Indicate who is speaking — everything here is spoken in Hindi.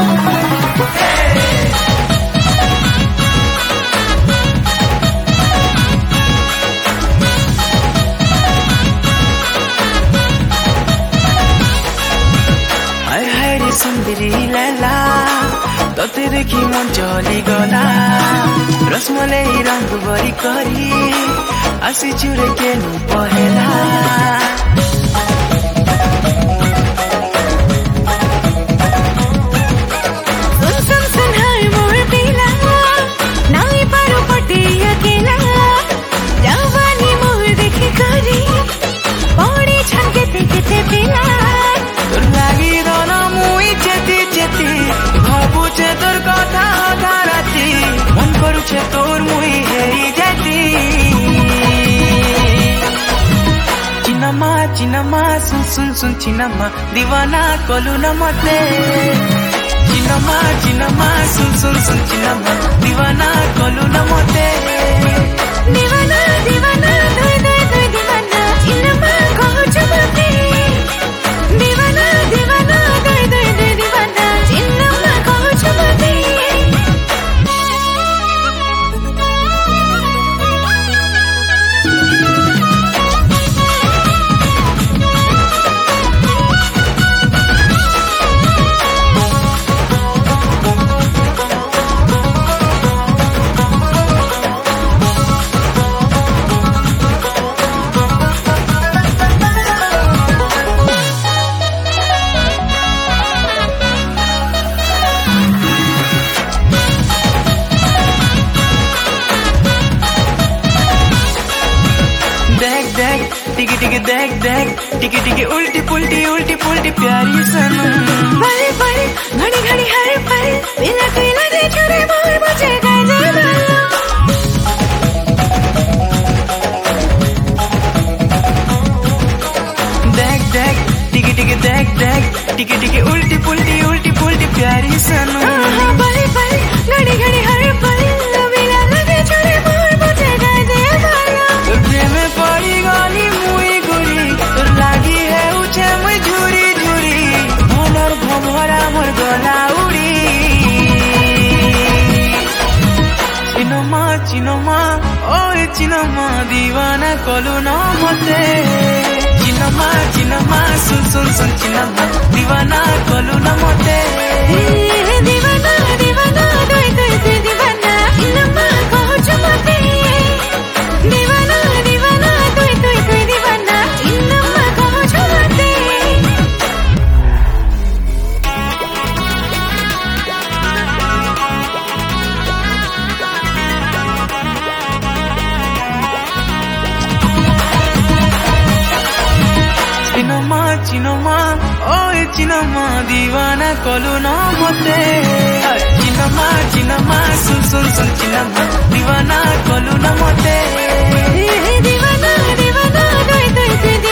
Speaker 1: सुंदरी लैला तते देखि मन चली गला रसमलाई रंग बरी करी आसी चुरे के नु पहेला तोर मुई हेरी जाती चिनमा सुन सुन सुन चिनमा दीवाना कलु न मते चिनमा सुन सुन सुन चिनमा दीवाना कलु न मते दीवाना दीवाना दोय दोय दोय दीवाना चिनमा कहु चमते दीवाना दीवाना दोय दोय दोय दीवाना चिनमा कहु चमते टिकी टिकी देख देख टिकी टिकी उल्टी पुल्टी प्यारी सनम बड़े बड़े घड़ी घड़ी हर पल बिना पीला दे छुरे मोर मुझे गए देख देख टिकी टिकी देख देख टिकी टिकी उल्टी पुल्टी प्यारी सनम बड़े बड़े घड़ी घड़ी हर पल बिना दे छुरे मोर मुझे गए प्रेम पड़ी गाली लागी है उछे मुई झुरी झुरी मोर भमरा मोर गला उड़ी चिनमा ओए चिनमा दीवाना कलु न मते चिनमा सुन सुन सुन चिनमा दीवाना कलु न मते दीवाना दीवाना दोय दोय दोय दीवाना चिनमा कहु चमते दीवाना दीवाना दोय दोय दोय दीवाना चिनमा कहु चमते चिनमा ओए चिनमा दीवाना कलु न मते चिनमा सुन सुन सुन चिनमा दीवाना कलु न मते दीवाना दीवाना दोय दोय दोय